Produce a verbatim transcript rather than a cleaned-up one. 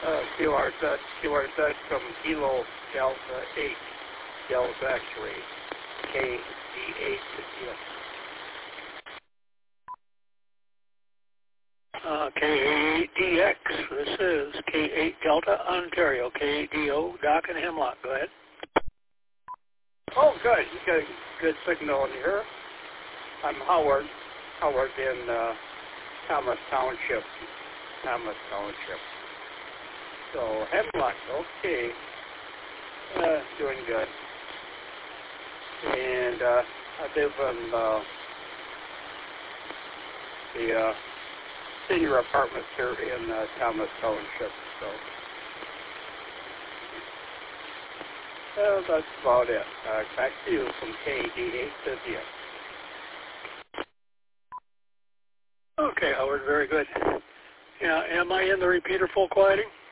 uh, Q R Z, Q R Z from Kilo Delta eight, Delta X-ray, K D eight, yes. Uh, K A eight D X, this is K eight Delta, Ontario, K eight D O, Dock and Hemlock, go ahead. Oh, good, you got a good signal in here. I'm Howard, Howard in uh, Thomas Township, Thomas Township. So, Hemlock, okay, uh, doing good. And uh, I live in uh, the uh, senior apartments here in uh, Thomas Township. So uh, that's about it. Uh, back to you from K D eight Cynthia. Okay, Howard, very good. Yeah, am I in the repeater full quieting?